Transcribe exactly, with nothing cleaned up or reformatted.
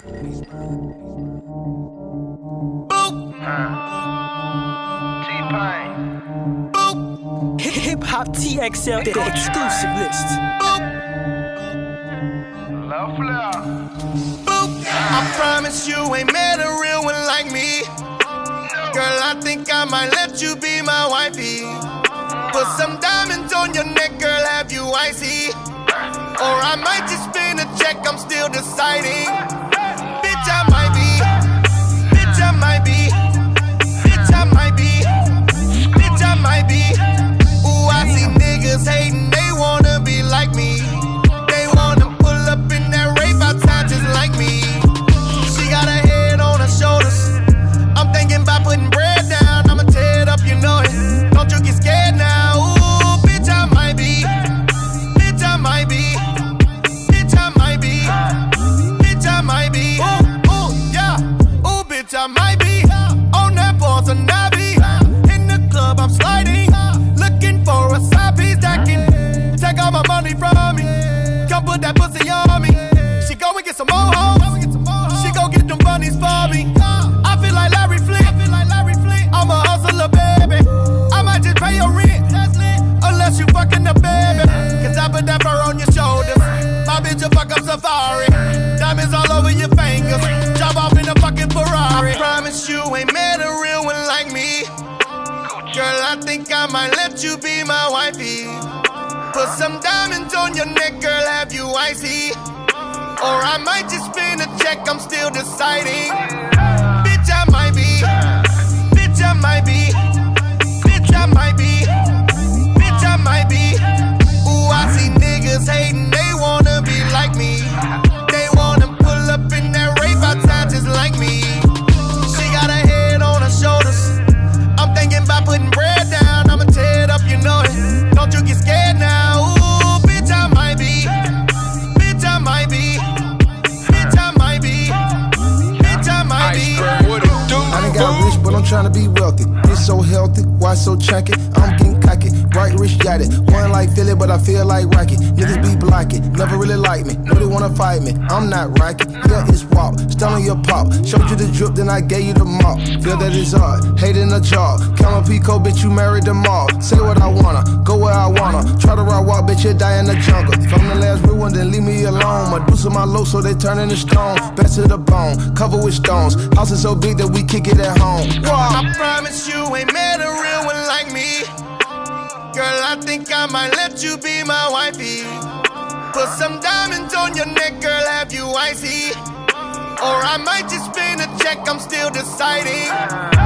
Boop. T-Pain. Boop. Hip Hop T X L, the exclusive list. Boop. Love flower. Boop. I promise you ain't met a real one like me. Girl, I think I might let you be my wifey. Put some diamonds on your neck, girl, have you icy? Or I might just spin a check, I'm still deciding. Bitch, I might be. Bitch, I might be. Bitch, I might be. Bitch, I might be. Ooh, I see niggas hating, they wanna be like me. They wanna pull up in that rape outside just like me. She got her head on her shoulders. I'm thinking about putting bread down, I'ma tear it up, you know it. Don't you get scared now, ooh, bitch, I might be. Bitch, I might be. Bitch, I might be. Bitch, I might be. Ooh, ooh, yeah. Ooh, bitch, I might be. On that boss and Navi. In the club, I'm sliding. Looking for a side piece that can take all my money from me. Come put that pussy on me. She go and get some more hoes. She go get them bunnies for me. I feel like Larry Flint. I'm a hustler, baby. I might just pay your rent. Unless you fucking the baby. Cause I put that fur on your shoulders. My bitch will fuck up Safari. Diamonds all over your fingers. Jump off in a fucking Ferrari. I promise you ain't met a real one like me. Girl, I think I might let you be my wifey. Put some diamonds on your neck, girl, have you icy? Or I might just spin a check, I'm still deciding. Bitch, I might be. Bitch, I might be. Bitch, I might be. Bitch, I might be. Ooh, I see niggas hating, they wanna be like me. They wanna pull up in that rape outside just like me. She got her head on her shoulders. I'm thinking about putting bread down, I'ma tear it up, you know it. Don't you get scared now, ooh, bitch, I might be. Bitch, I might be. Bitch, I might be. Bitch, I might be. I done got rich, but I'm tryna be wealthy. This so healthy, why so chunky? I'm getting cocky, right wrist got it. One like Philly, but I feel like Rocky. Niggas be blocking, never really like me. Know they wanna fight me, I'm not Rocky. Yeah, it's walk, still on your pop. Showed you the drip, then I gave you the mop. Feel that it's hard, hate in the jaw. Count on Pico, bitch, you married them all. Say what I wanna, go where I wanna. Try to ride walk, bitch, you die in the jungle. If I'm the last real one, then leave me alone. Medusa my low, so they turn into stone. Back to the bone, covered with stones. House is so big that we kick it at home. Wow. I promise you ain't met a real one like me. Girl, I think I might let you be my wifey. Put some diamonds on your neck, girl, have you icy? Or I might just spin a check, I'm still deciding.